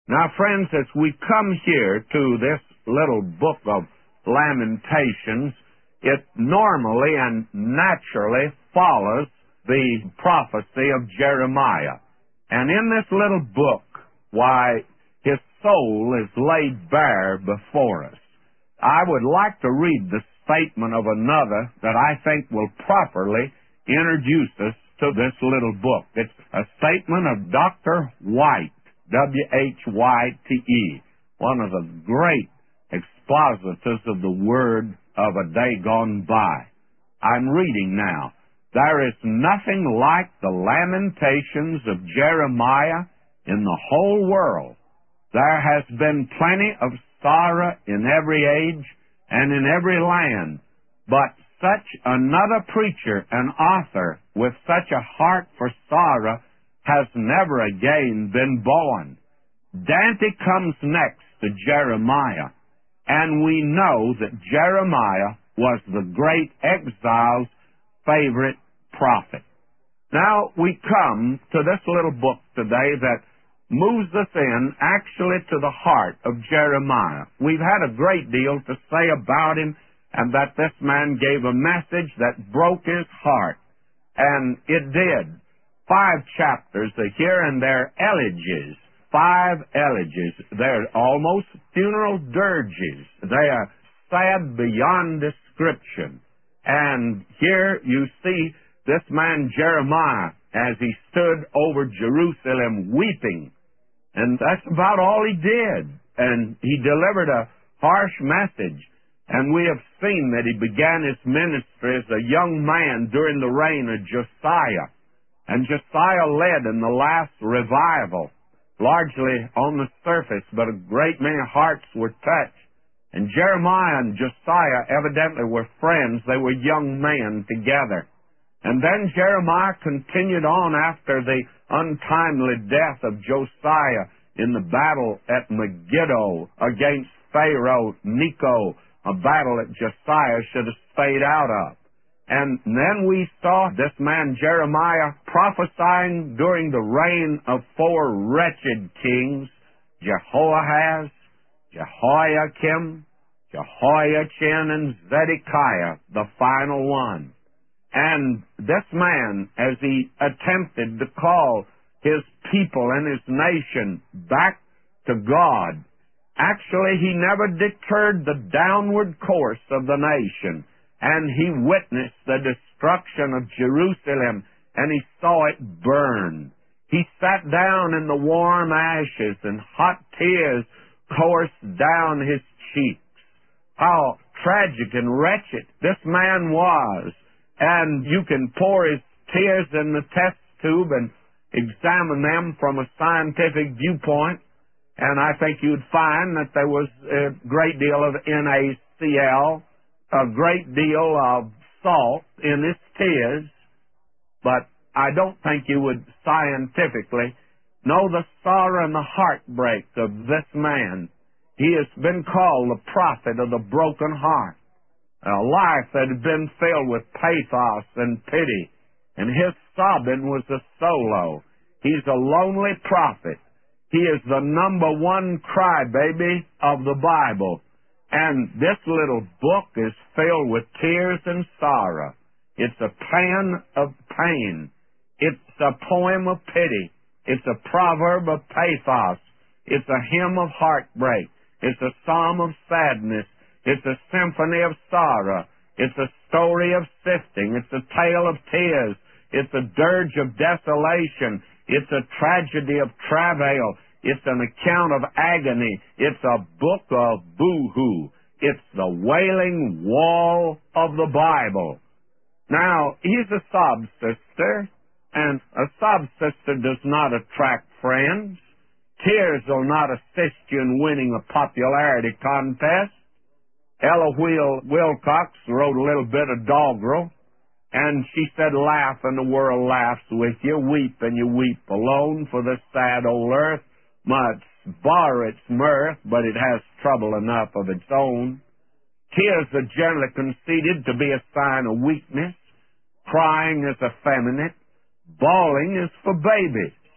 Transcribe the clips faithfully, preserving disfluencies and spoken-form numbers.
Now, friends, as we come here to this little book of Lamentations, it normally and naturally follows the prophecy of Jeremiah. And in this little book, why, his soul is laid bare before us. I would like to read the statement of another that I think will properly introduce us to this little book. It's a statement of Doctor White, W H Y T E, one of the great expositors of the Word of a day gone by. I'm reading now. There is nothing like the lamentations of Jeremiah in the whole world. There has been plenty of sorrow in every age and in every land, but such another preacher and author with such a heart for sorrow has never again been born. Dante comes next to Jeremiah, and we know that Jeremiah was the great exile's favorite prophet. Now we come to this little book today that moves us in actually to the heart of Jeremiah. We've had a great deal to say about him, and that this man gave a message that broke his heart. And it did. Five chapters are here, and they're elegies. Five elegies. They're almost funeral dirges. They are sad beyond description. And here you see this man Jeremiah as he stood over Jerusalem weeping. And that's about all he did. And he delivered a harsh message. And we have seen that he began his ministry as a young man during the reign of Josiah. And Josiah led in the last revival, largely on the surface, but a great many hearts were touched. And Jeremiah and Josiah evidently were friends. They were young men together. And then Jeremiah continued on after the untimely death of Josiah in the battle at Megiddo against Pharaoh Necho, a battle that Josiah should have stayed out of. And then we saw this man Jeremiah prophesying during the reign of four wretched kings, Jehoahaz, Jehoiakim, Jehoiachin, and Zedekiah, the final one. And this man, as he attempted to call his people and his nation back to God, actually he never deterred the downward course of the nation. And he witnessed the destruction of Jerusalem, and he saw it burn. He sat down in the warm ashes, and hot tears coursed down his cheeks. How tragic and wretched this man was. And you can pour his tears in the test tube and examine them from a scientific viewpoint, and I think you'd find that there was a great deal of N A C L, a great deal of salt in his tears, but I don't think you would scientifically know the sorrow and the heartbreak of this man. He has been called the prophet of the broken heart. A life that had been filled with pathos and pity, and his sobbing was a solo. He's a lonely prophet. He is the number one crybaby of the Bible. And this little book is filled with tears and sorrow. It's a pan of pain. It's a poem of pity. It's a proverb of pathos. It's a hymn of heartbreak. It's a psalm of sadness. It's a symphony of sorrow. It's a story of sifting. It's a tale of tears. It's a dirge of desolation. It's a tragedy of travail. It's an account of agony. It's a book of boo-hoo. It's the wailing wall of the Bible. Now, he's a sob sister, and a sob sister does not attract friends. Tears will not assist you in winning a popularity contest. Ella Wheel Wilcox wrote a little bit of doggerel, and she said, laugh and the world laughs with you, weep and you weep alone, for this sad old earth must borrow its mirth, but it has trouble enough of its own. Tears are generally conceded to be a sign of weakness. Crying is effeminate. Bawling is for babies.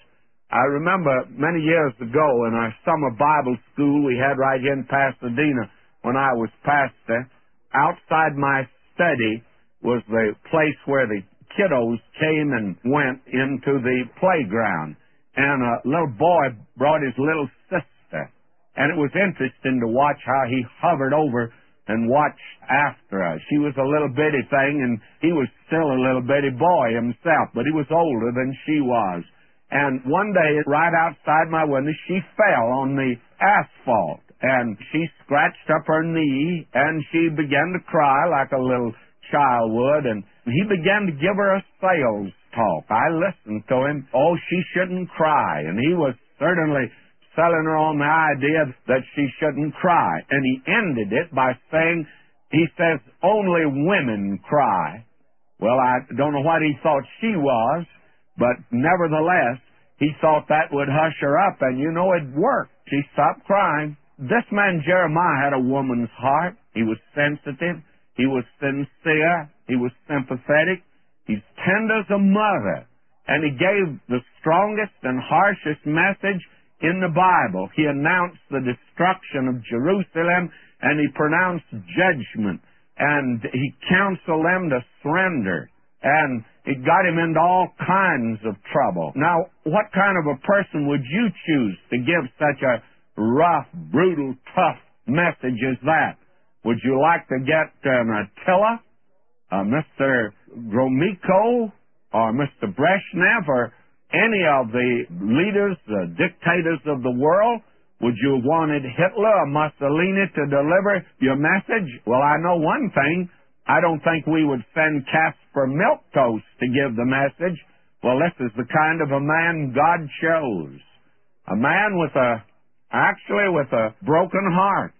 I remember many years ago in our summer Bible school we had right here in Pasadena when I was pastor, outside my study was the place where the kiddos came and went into the playground. And a little boy brought his little sister. And it was interesting to watch how he hovered over and watched after her. She was a little bitty thing, and he was still a little bitty boy himself, but he was older than she was. And one day, right outside my window, she fell on the asphalt, and she scratched up her knee, and she began to cry like a little child would, and he began to give her a sales talk. I listened to him. Oh, she shouldn't cry, and he was certainly selling her on the idea that she shouldn't cry. And he ended it by saying, he says, only women cry. Well, I don't know what he thought she was, but nevertheless, he thought that would hush her up, and you know, it worked. She stopped crying. This man Jeremiah had a woman's heart. He was sensitive. He was sincere. He was sympathetic. He's tender as a mother. And he gave the strongest and harshest message in the Bible. He announced the destruction of Jerusalem, and he pronounced judgment. And he counseled them to surrender. And it got him into all kinds of trouble. Now, what kind of a person would you choose to give such a rough, brutal, tough message as that? Would you like to get an Attila, uh, Mister Gromyko, or Mister Brezhnev, or any of the leaders, the dictators of the world? Would you have wanted Hitler or Mussolini to deliver your message? Well, I know one thing. I don't think we would send Casper Milquetoast to give the message. Well, this is the kind of a man God chose. A man with a, actually with a broken heart.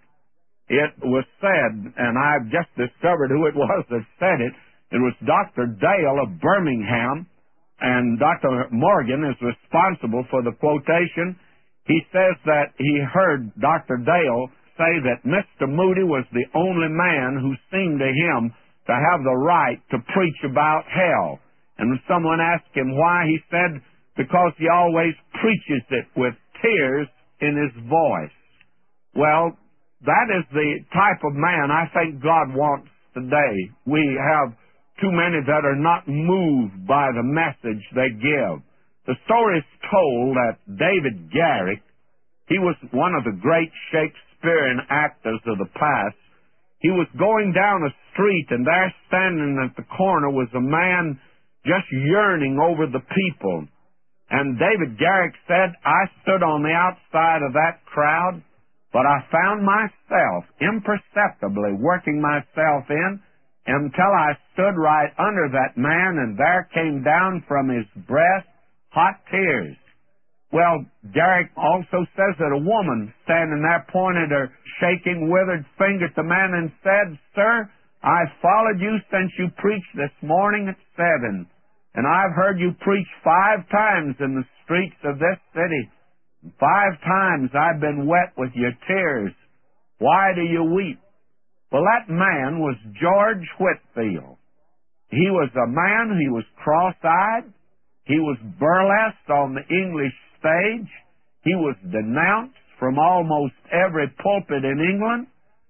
It was said, and I've just discovered who it was that said it, it was Doctor Dale of Birmingham, and Doctor Morgan is responsible for the quotation. He says that he heard Doctor Dale say that Mister Moody was the only man who seemed to him to have the right to preach about hell. And when someone asked him why, he said, because he always preaches it with tears in his voice. Well, that is the type of man I think God wants today. We have too many that are not moved by the message they give. The story is told that David Garrick, he was one of the great Shakespearean actors of the past. He was going down a street, and there standing at the corner was a man just yearning over the people. And David Garrick said, I stood on the outside of that crowd, but I found myself imperceptibly working myself in until I stood right under that man, and there came down from his breast hot tears. Well, Garrick also says that a woman standing there pointed her shaking, withered finger at the man and said, Sir, I followed you since you preached this morning at seven, and I've heard you preach five times in the streets of this city. Five times I've been wet with your tears. Why do you weep? Well, that man was George Whitefield. He was a man, he was cross-eyed. He was burlesque on the English stage. He was denounced from almost every pulpit in England.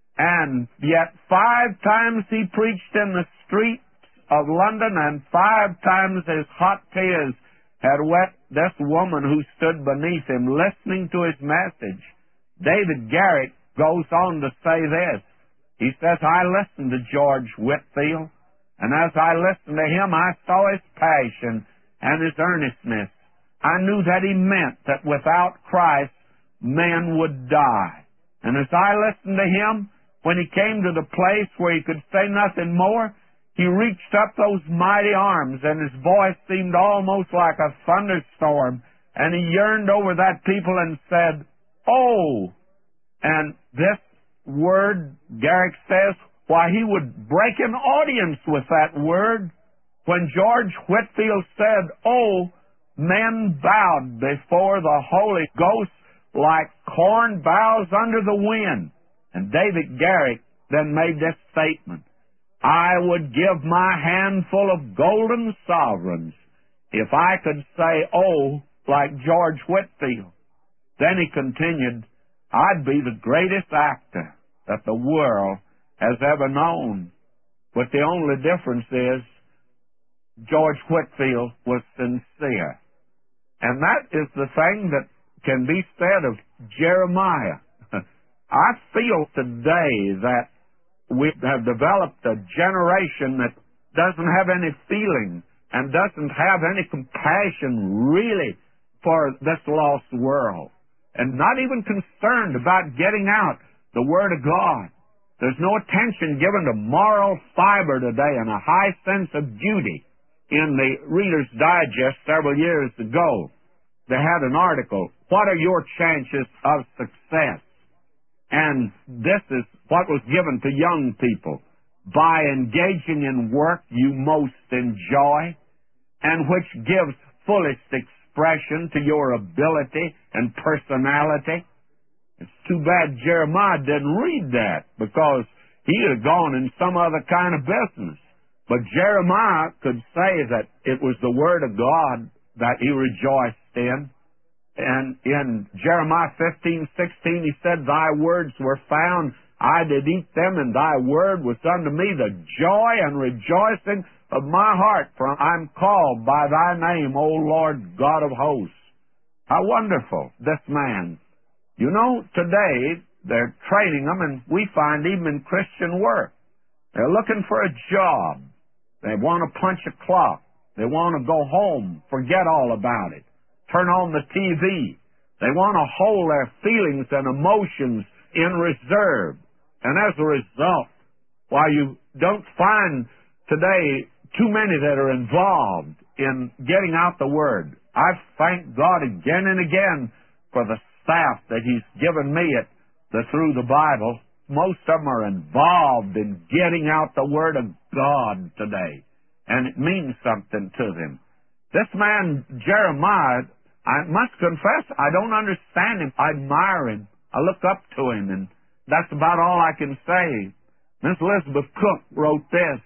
And yet five times he preached in the streets of London, and five times his hot tears had wet this woman who stood beneath him listening to his message. David Garrick goes on to say this. He says, I listened to George Whitefield, and as I listened to him, I saw his passion and his earnestness. I knew that he meant that without Christ, men would die. And as I listened to him, when he came to the place where he could say nothing more, he reached up those mighty arms, and his voice seemed almost like a thunderstorm, and he yearned over that people and said, Oh! And this word, Garrick says, why, he would break an audience with that word. When George Whitefield said, Oh, men bowed before the Holy Ghost like corn bows under the wind. And David Garrick then made this statement, I would give my handful of golden sovereigns if I could say, Oh, like George Whitefield. Then he continued, I'd be the greatest actor that the world has ever known. But the only difference is George Whitefield was sincere. And that is the thing that can be said of Jeremiah. I feel today that we have developed a generation that doesn't have any feeling and doesn't have any compassion really for this lost world, and not even concerned about getting out the Word of God. There's no attention given to moral fiber today and a high sense of duty. In the Reader's Digest several years ago, they had an article, What are your chances of success? And this is what was given to young people. By engaging in work you most enjoy, and which gives fullest expression to your ability and personality. It's too bad Jeremiah didn't read that, because he'd have gone in some other kind of business. But Jeremiah could say that it was the Word of God that he rejoiced in. And in Jeremiah fifteen sixteen, he said, Thy words were found, I did eat them, and thy word was unto me the joy and rejoicing of my heart, for I'm called by thy name, O Lord God of hosts. How wonderful, this man. You know, today they're training them, and we find even in Christian work, they're looking for a job. They want to punch a clock. They want to go home, forget all about it, turn on the T V. They want to hold their feelings and emotions in reserve. And as a result, while you don't find today too many that are involved in getting out the Word, I thank God again and again for the staff that He's given me at the Through the Bible. Most of them are involved in getting out the Word of God today, and it means something to them. This man, Jeremiah, I must confess, I don't understand him. I admire him. I look up to him, and that's about all I can say. Miss Elizabeth Cook wrote this,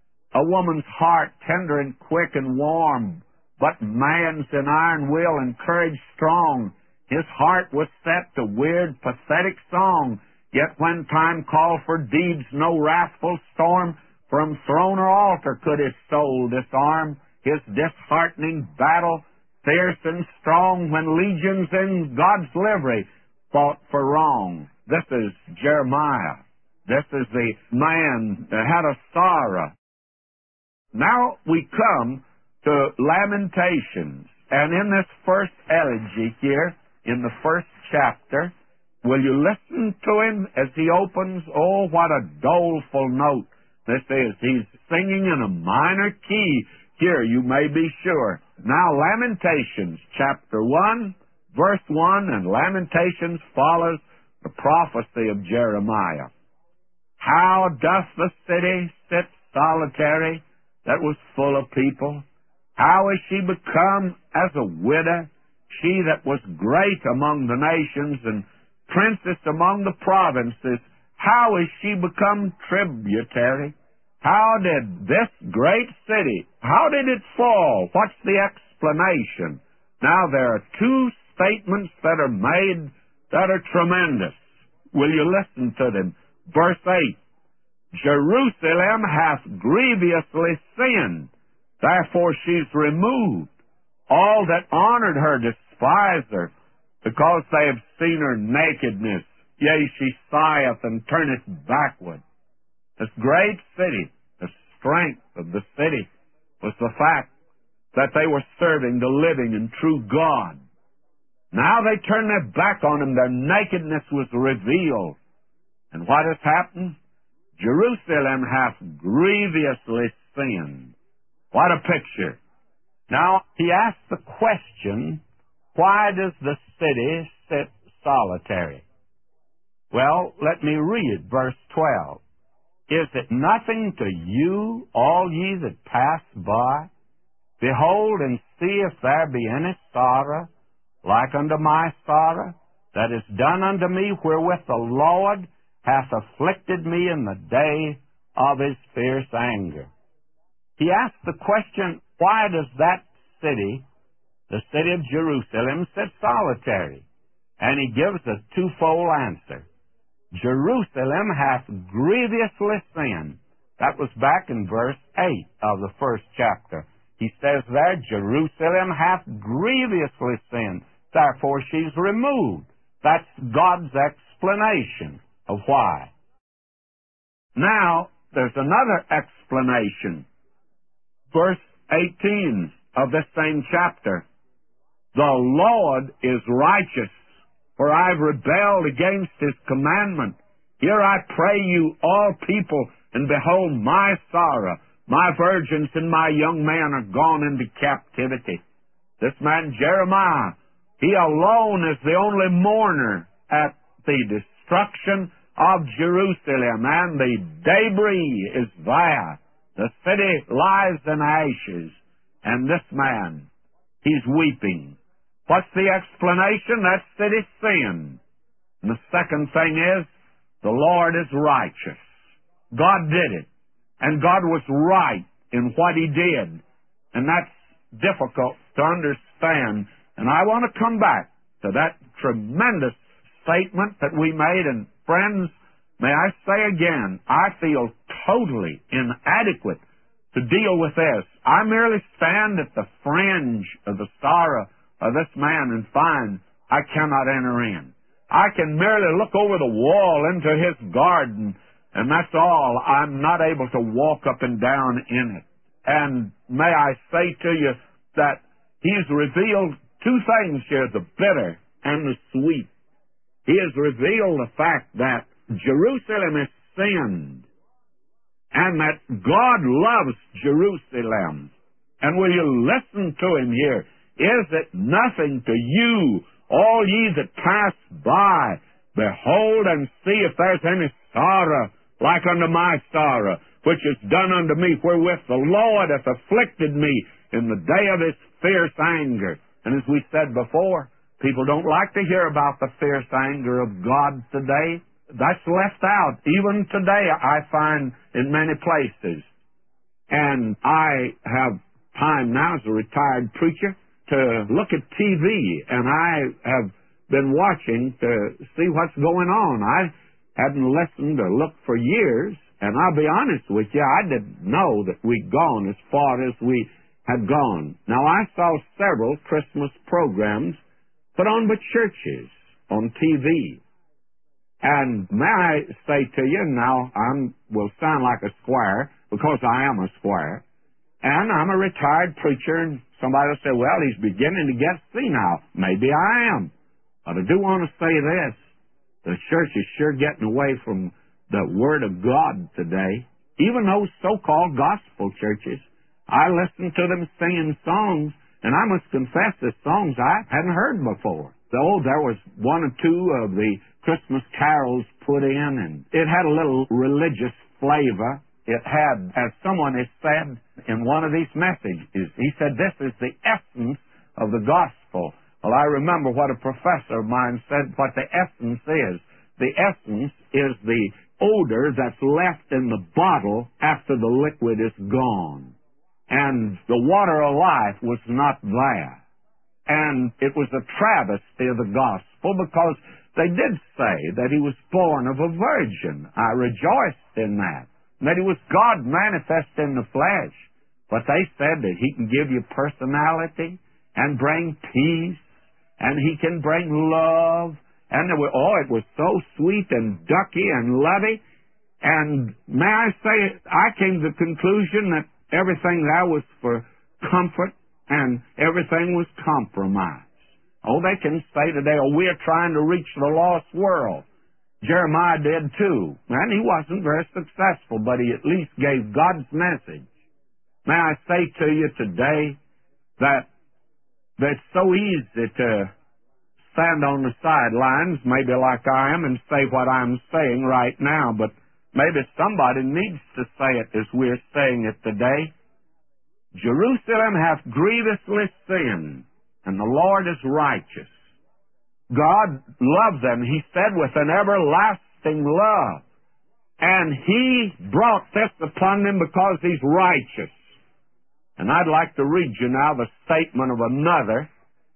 A woman's heart tender and quick and warm, but man's in iron will and courage strong. His heart was set to weird, pathetic song, yet when time called for deeds, no wrathful storm from throne or altar could his soul disarm. His disheartening battle, fierce and strong, when legions in God's livery fought for wrong. This is Jeremiah. This is the man that had a sorrow. Now we come to Lamentations. And in this first elegy here, in the first chapter, will you listen to him as he opens? Oh, what a doleful note this is. He's singing in a minor key here, you may be sure. Now, Lamentations, chapter one, verse one, and Lamentations follows the prophecy of Jeremiah. How doth the city sit solitary that was full of people? How is she become as a widow, she that was great among the nations and princess among the provinces? How is she become tributary? How did this great city, how did it fall? What's the explanation? Now, there are two statements that are made that are tremendous. Will you listen to them? Verse eight, Jerusalem hath grievously sinned, therefore she's removed. All that honored her despise her, because they have seen her nakedness. Yea, she sigheth and turneth backward. This great city, the strength of the city, was the fact that they were serving the living and true God. Now they turn their back on him. Their nakedness was revealed. And what has happened? Jerusalem hath grievously sinned. What a picture. Now, he asks the question, why does the city sit solitary? Well, let me read verse twelve. Is it nothing to you, all ye that pass by? Behold and see if there be any sorrow, like unto my sorrow, that is done unto me, wherewith the Lord hath afflicted me in the day of his fierce anger. He asked the question, why does that city, the city of Jerusalem sits solitary. And he gives a twofold answer. Jerusalem hath grievously sinned. That was back in verse eight of the first chapter. He says there, Jerusalem hath grievously sinned, therefore she's removed. That's God's explanation of why. Now, there's another explanation. Verse eighteen of this same chapter. The Lord is righteous, for I've rebelled against his commandment. Here I pray you, all people, and behold my sorrow. My virgins and my young men are gone into captivity. This man Jeremiah, he alone is the only mourner at the destruction of Jerusalem, and the debris is there. The city lies in ashes, and this man, he's weeping. What's the explanation? That city sinned. And the second thing is, the Lord is righteous. God did it. And God was right in what he did. And that's difficult to understand. And I want to come back to that tremendous statement that we made. And friends, may I say again, I feel totally inadequate to deal with this. I merely stand at the fringe of the sorrow of this man and find I cannot enter in. I can merely look over the wall into his garden, and that's all. I'm not able to walk up and down in it. And may I say to you that he's revealed two things here, the bitter and the sweet. He has revealed the fact that Jerusalem is sinned, and that God loves Jerusalem. And will you listen to him here? Is it nothing to you, all ye that pass by? Behold and see if there's any sorrow like unto my sorrow, which is done unto me, wherewith the Lord hath afflicted me in the day of his fierce anger. And as we said before, people don't like to hear about the fierce anger of God today. That's left out. Even today, I find in many places. And I have time now as a retired preacher to look at T V, and I have been watching to see what's going on. I hadn't listened or looked for years, and I'll be honest with you, I didn't know that we'd gone as far as we had gone. Now, I saw several Christmas programs put on by churches on T V. And may I say to you, now I will sound like a squire, because I am a squire, and I'm a retired preacher, and somebody will say, well, he's beginning to get senile. Maybe I am. But I do want to say this. The church is sure getting away from the Word of God today. Even those so-called gospel churches, I listen to them singing songs, and I must confess the songs I hadn't heard before. Though there was one or two of the Christmas carols put in, and it had a little religious flavor. It had, as someone has said in one of these messages, he said, this is the essence of the gospel. Well, I remember what a professor of mine said, what the essence is. The essence is the odor that's left in the bottle after the liquid is gone. And the water of life was not there. And it was a travesty of the gospel, because they did say that he was born of a virgin. I rejoiced in that. That he was God manifest in the flesh. But they said that he can give you personality and bring peace, and he can bring love. And there were, oh, it was so sweet and ducky and lovey. And may I say, I came to the conclusion that everything there was for comfort, and everything was compromise. Oh, they can say today, oh, we're trying to reach the lost world. Jeremiah did too. And he wasn't very successful, but he at least gave God's message. May I say to you today that, that it's so easy to stand on the sidelines, maybe like I am, and say what I'm saying right now, but maybe somebody needs to say it as we're saying it today. Jerusalem hath grievously sinned, and the Lord is righteous. God loved them, he said, with an everlasting love. And he brought this upon them because he's righteous. And I'd like to read you now the statement of another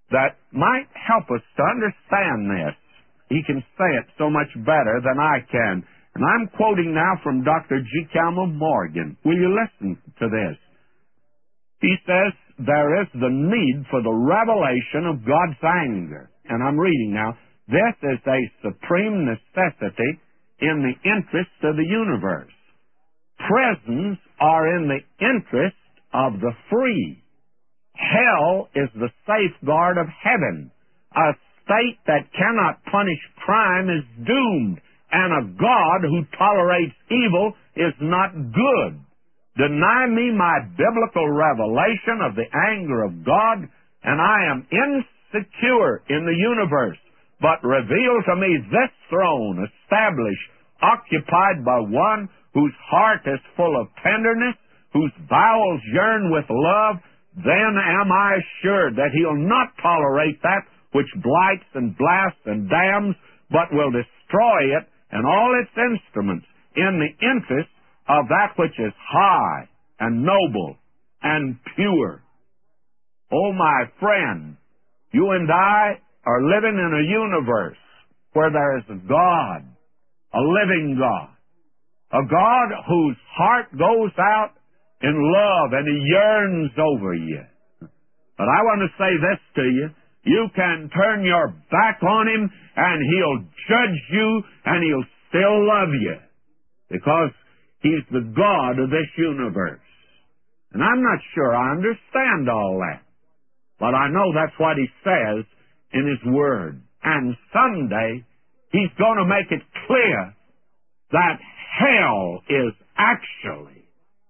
that might help us to understand this. He can say it so much better than I can. And I'm quoting now from Doctor G. Campbell Morgan. Will you listen to this? He says, there is the need for the revelation of God's anger. And I'm reading now. This is a supreme necessity in the interest of the universe. Prisons are in the interest of the free. Hell is the safeguard of heaven. A state that cannot punish crime is doomed, and a God who tolerates evil is not good. Deny me my biblical revelation of the anger of God, and I am insecure in the universe. But reveal to me this throne, established, occupied by one whose heart is full of tenderness, whose bowels yearn with love, then am I assured that he'll not tolerate that which blights and blasts and damns, but will destroy it and all its instruments in the interest of that which is high and noble and pure. Oh, my friend, you and I are living in a universe where there is a God, a living God, a God whose heart goes out in love and he yearns over you. But I want to say this to you. You can turn your back on him and he'll judge you and he'll still love you because he's the God of this universe. And I'm not sure I understand all that, but I know that's what he says in his word. And someday he's going to make it clear that hell is actually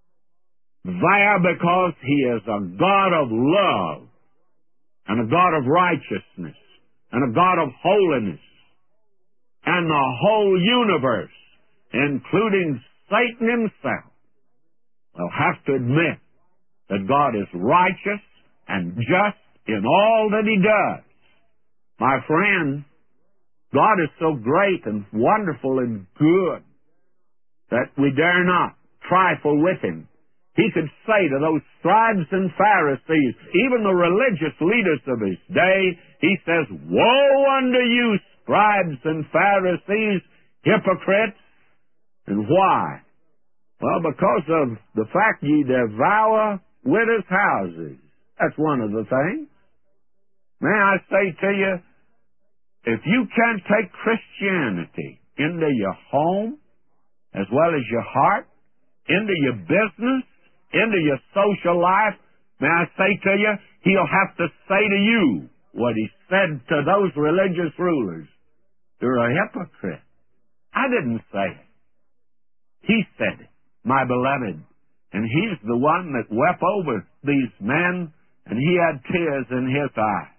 there because he is a God of love and a God of righteousness and a God of holiness. And the whole universe, including Satan himself, will have to admit that God is righteous and just in all that he does. My friend, God is so great and wonderful and good that we dare not trifle with him. He could say to those scribes and Pharisees, even the religious leaders of his day, he says, woe unto you, scribes and Pharisees, hypocrites. And why? Well, because of the fact ye devour widows' houses. That's one of the things. May I say to you, if you can't take Christianity into your home, as well as your heart, into your business, into your social life, may I say to you, he'll have to say to you what he said to those religious rulers. You're a hypocrite. I didn't say it. He said it, my beloved. And he's the one that wept over these men, and he had tears in his eyes.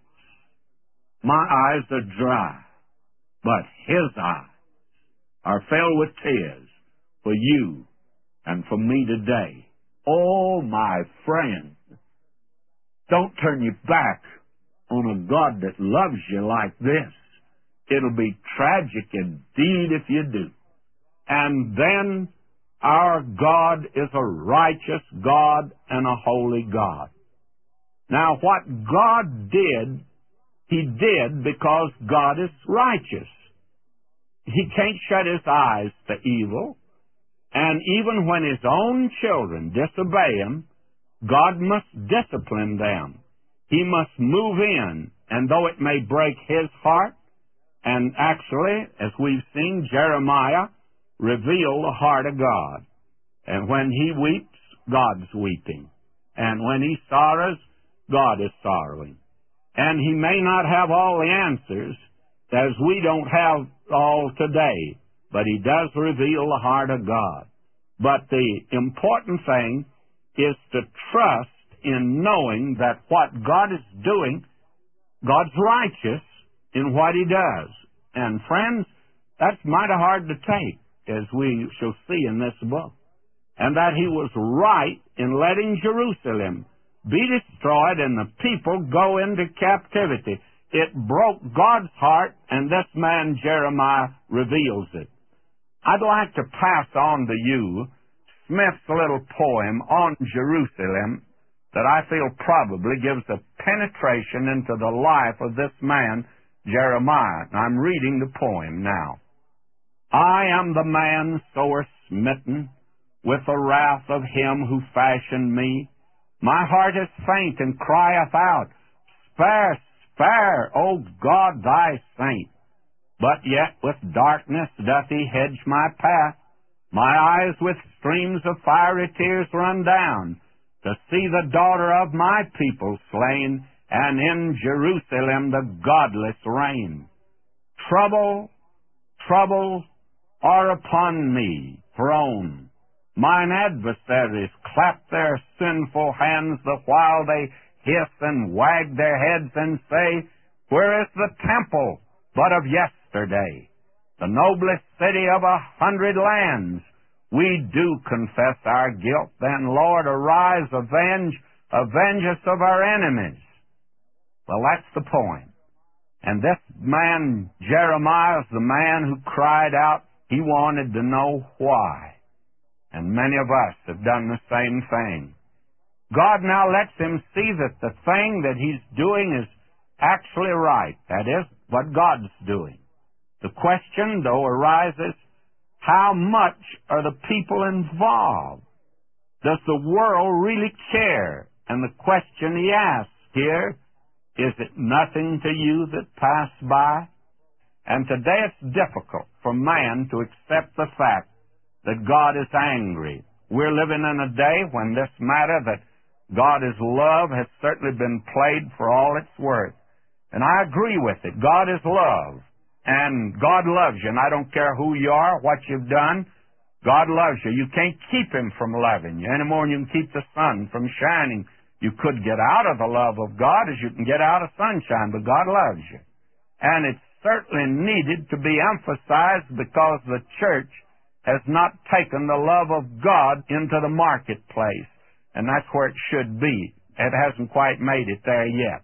My eyes are dry, but his eyes are filled with tears for you and for me today. Oh, my friend, don't turn your back on a God that loves you like this. It'll be tragic indeed if you do. And then our God is a righteous God and a holy God. Now, what God did, he did because God is righteous. He can't shut his eyes to evil. And even when his own children disobey him, God must discipline them. He must move in, and though it may break his heart, and actually, as we've seen, Jeremiah reveal the heart of God. And when he weeps, God's weeping. And when he sorrows, God is sorrowing. And he may not have all the answers, as we don't have all today, but he does reveal the heart of God. But the important thing is to trust in knowing that what God is doing, God's righteous in what he does. And friends, that's mighty hard to take, as we shall see in this book. And that he was right in letting Jerusalem be destroyed and the people go into captivity. It broke God's heart, and this man Jeremiah reveals it. I'd like to pass on to you Smith's little poem on Jerusalem that I feel probably gives a penetration into the life of this man, Jeremiah. And I'm reading the poem now. I am the man sore smitten with the wrath of him who fashioned me. My heart is faint and crieth out, Spare, spare, O God, thy saint. But yet with darkness doth he hedge my path. My eyes with streams of fiery tears run down, to see the daughter of my people slain, and in Jerusalem the godless reign. Trouble, trouble are upon me thrown. Mine adversaries clap their sinful hands the while they hiss and wag their heads and say, Where is the temple but of yesterday? The noblest city of a hundred lands. We do confess our guilt, then, Lord, arise, avenge, avenge us of our enemies. Well, that's the point. And this man, Jeremiah, is the man who cried out. He wanted to know why. And many of us have done the same thing. God now lets him see that the thing that he's doing is actually right. That is what God's doing. The question, though, arises, how much are the people involved? Does the world really care? And the question he asks here, is it nothing to you that pass by? And today it's difficult for man to accept the fact that God is angry. We're living in a day when this matter that God is love has certainly been played for all it's worth. And I agree with it. God is love. And God loves you. And I don't care who you are, what you've done. God loves you. You can't keep him from loving you any more than you can keep the sun from shining. You could get out of the love of God as you can get out of sunshine, but God loves you. And it's certainly needed to be emphasized because the church has not taken the love of God into the marketplace. And that's where it should be. It hasn't quite made it there yet.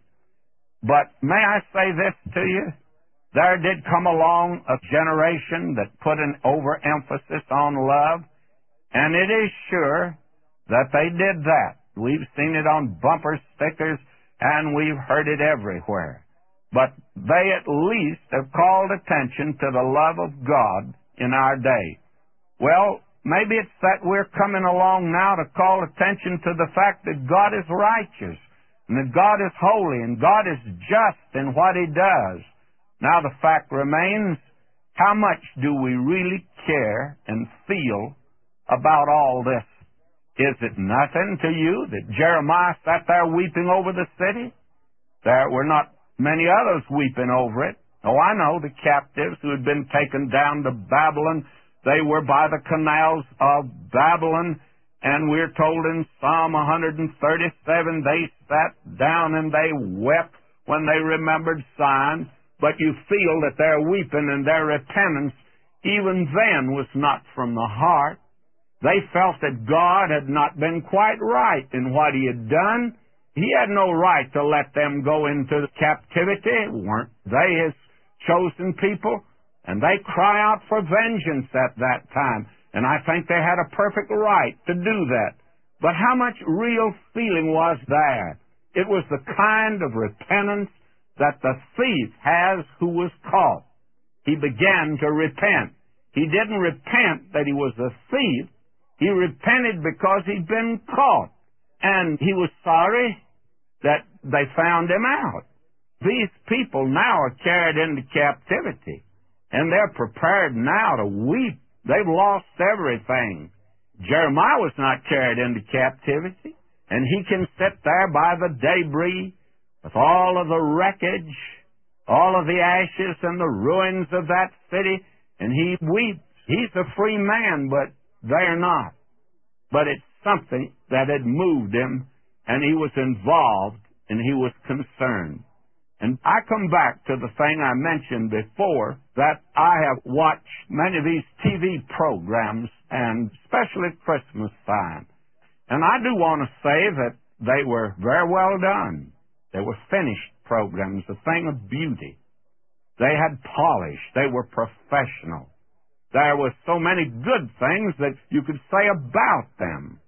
But may I say this to you? There did come along a generation that put an overemphasis on love, and it is sure that they did that. We've seen it on bumper stickers, and we've heard it everywhere. But they at least have called attention to the love of God in our day. Well, maybe it's that we're coming along now to call attention to the fact that God is righteous, and that God is holy, and God is just in what he does. Now the fact remains, how much do we really care and feel about all this? Is it nothing to you that Jeremiah sat there weeping over the city? There were not many others weeping over it. Oh, I know the captives who had been taken down to Babylon. They were by the canals of Babylon, and we're told in Psalm one thirty-seven, they sat down and they wept when they remembered Zion. But you feel that their weeping and their repentance, even then, was not from the heart. They felt that God had not been quite right in what he had done. He had no right to let them go into captivity. Weren't they his chosen people? And they cry out for vengeance at that time. And I think they had a perfect right to do that. But how much real feeling was there? It was the kind of repentance that the thief has who was caught. He began to repent. He didn't repent that he was a thief. He repented because he'd been caught. And he was sorry that they found him out. These people now are carried into captivity, and they're prepared now to weep. They've lost everything. Jeremiah was not carried into captivity, and he can sit there by the debris with all of the wreckage, all of the ashes and the ruins of that city, and he weeps. He's a free man, but they're not. But it's something that had moved him, and he was involved, and he was concerned. And I come back to the thing I mentioned before, that I have watched many of these T V programs, and especially at Christmas time. And I do want to say that they were very well done. They were finished programs, a thing of beauty. They had polish. They were professional. There were so many good things that you could say about them.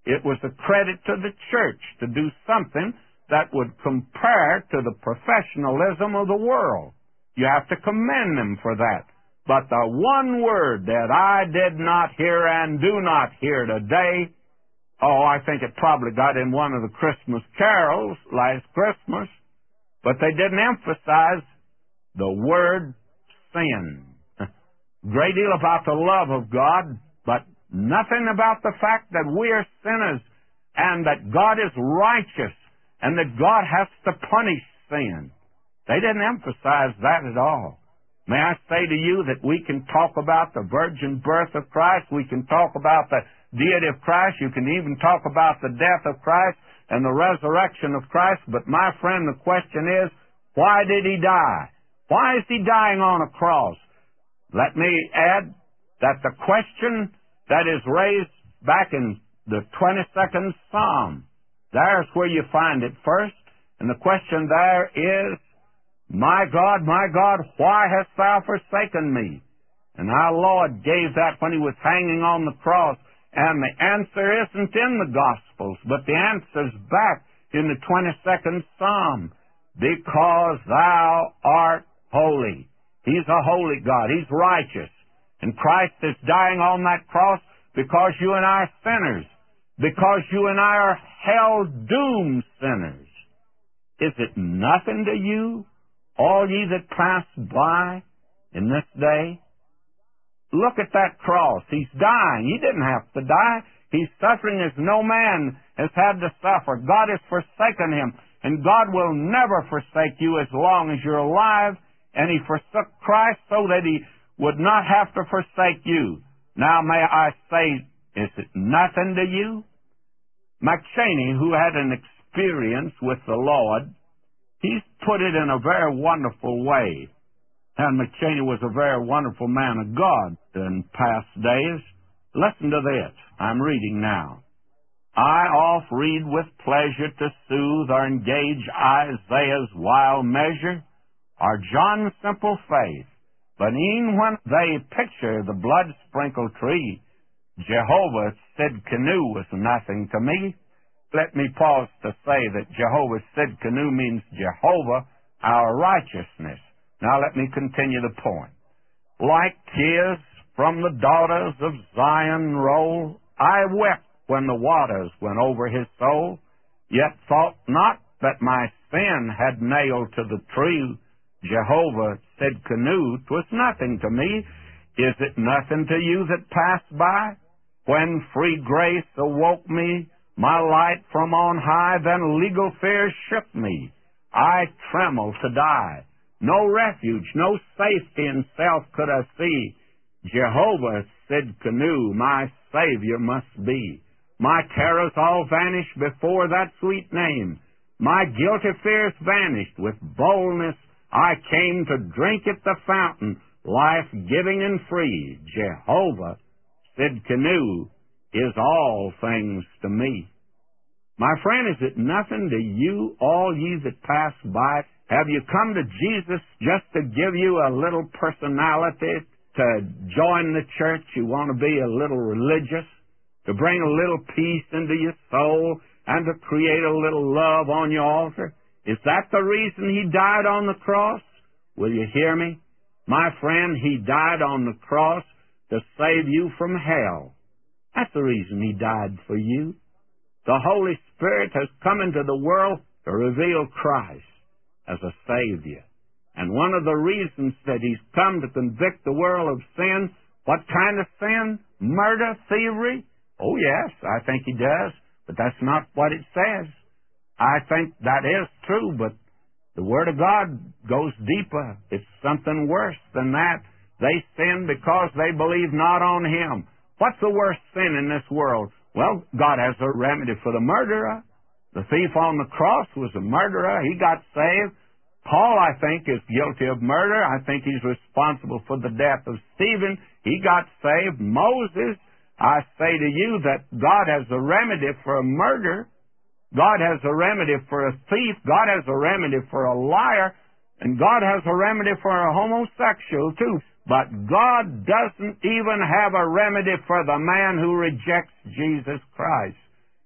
It was a credit to the church to do something that would compare to the professionalism of the world. You have to commend them for that. But the one word that I did not hear and do not hear today, oh, I think it probably got in one of the Christmas carols last Christmas, but they didn't emphasize the word sin. Great deal about the love of God, but nothing about the fact that we are sinners and that God is righteous and that God has to punish sin. They didn't emphasize that at all. May I say to you that we can talk about the virgin birth of Christ, we can talk about the deity of Christ, you can even talk about the death of Christ and the resurrection of Christ, but my friend, the question is, why did He die? Why is He dying on a cross? Let me add that the question that is raised back in the twenty-second Psalm, there's where you find it first, and the question there is, my God, my God, why hast thou forsaken me? And our Lord gave that when He was hanging on the cross, and the answer isn't in the Gospels, but the answer's back in the twenty-second Psalm, because thou art holy. He's a holy God. He's righteous. And Christ is dying on that cross because you and I are sinners, because you and I are hell-doomed sinners. Is it nothing to you, all ye that pass by in this day? Look at that cross. He's dying. He didn't have to die. He's suffering as no man has had to suffer. God has forsaken Him, and God will never forsake you as long as you're alive. And He forsook Christ so that He would not have to forsake you. Now may I say, is it nothing to you? McChaney, who had an experience with the Lord, he's put it in a very wonderful way. And McChaney was a very wonderful man of God in past days. Listen to this. I'm reading now. I oft read with pleasure to soothe or engage Isaiah's wild measure, or John's simple faith. But e'en when they picture the blood-sprinkled tree, Jehovah's Sidkenu was nothing to me. Let me pause to say that Jehovah's Sidkenu means Jehovah, our righteousness. Now let me continue the point. Like tears from the daughters of Zion roll, I wept when the waters went over his soul, yet thought not that my sin had nailed to the tree. Jehovah Sidkenu, 'twas nothing to me. Is it nothing to you that passed by? When free grace awoke me, my light from on high, then legal fears shook me. I trembled to die. No refuge, no safety in self could I see. Jehovah Sidkenu, my Savior must be. My terrors all vanished before that sweet name. My guilty fears vanished. With boldness I came to drink at the fountain, life-giving and free. Jehovah Sidkenu is all things to me. My friend, is it nothing to you, all ye that pass by? Have you come to Jesus just to give you a little personality, to join the church? You want to be a little religious, to bring a little peace into your soul, and to create a little love on your altar? Is that the reason He died on the cross? Will you hear me? My friend, He died on the cross to save you from hell. That's the reason He died for you. The Holy Spirit has come into the world to reveal Christ as a Savior. And one of the reasons that He's come to convict the world of sin, what kind of sin? Murder, thievery? Oh yes, I think He does, but that's not what it says. I think that is true, but the Word of God goes deeper. It's something worse than that. They sin because they believe not on Him. What's the worst sin in this world? Well, God has a remedy for the murderer. The thief on the cross was a murderer. He got saved. Paul, I think, is guilty of murder. I think he's responsible for the death of Stephen. He got saved. Moses, I say to you that God has a remedy for a murder. God has a remedy for a thief. God has a remedy for a liar. And God has a remedy for a homosexual, too. But God doesn't even have a remedy for the man who rejects Jesus Christ.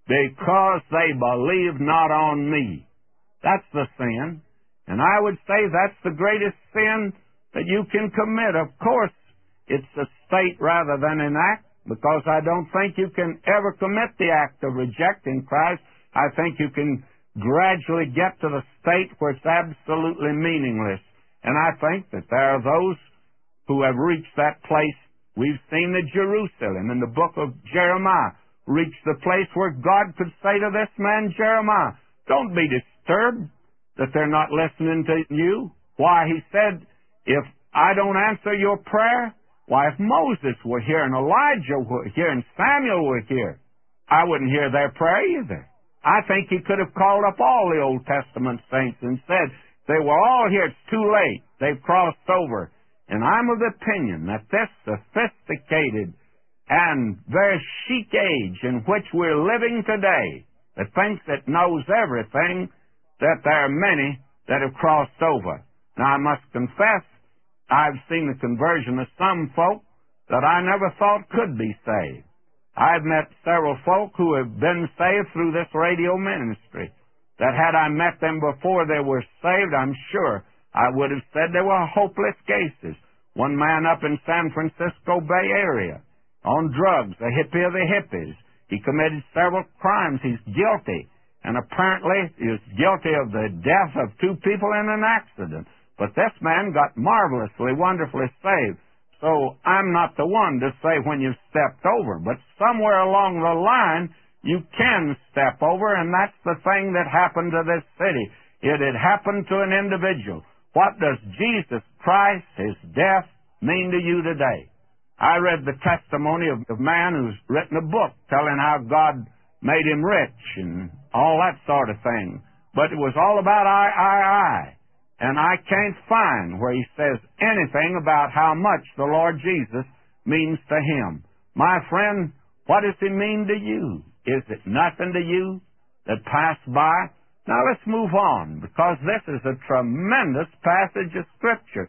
because they believe not on me. That's the sin. And I would say that's the greatest sin that you can commit. Of course, it's a state rather than an act, because I don't think you can ever commit the act of rejecting Christ. I think you can gradually get to the state where it's absolutely meaningless. And I think that there are those who have reached that place. We've seen that Jerusalem in the book of Jeremiah reached the place where God could say to this man Jeremiah, don't be disturbed that they're not listening to you. Why, he said, if I don't answer your prayer, why, if Moses were here and Elijah were here and Samuel were here, I wouldn't hear their prayer either. I think he could have called up all the Old Testament saints and said, they were all here, it's too late, they've crossed over. And I'm of the opinion that this sophisticated and very chic age in which we're living today, that thinks it knows everything, that there are many that have crossed over. Now, I must confess, I've seen the conversion of some folk that I never thought could be saved. I've met several folk who have been saved through this radio ministry, that had I met them before they were saved, I'm sure I would have said they were hopeless cases. One man up in San Francisco Bay Area, on drugs, a hippie of the hippies. He committed several crimes. He's guilty. And apparently is guilty of the death of two people in an accident. But this man got marvelously, wonderfully saved. So I'm not the one to say when you've stepped over. But somewhere along the line, you can step over, and that's the thing that happened to this city. It had happened to an individual. What does Jesus Christ, his death, mean to you today? I read the testimony of a man who's written a book telling how God made him rich and all that sort of thing. But it was all about I, I, I. And I can't find where he says anything about how much the Lord Jesus means to him. My friend, what does he mean to you? Is it nothing to you that passed by? Now let's move on, because this is a tremendous passage of Scripture.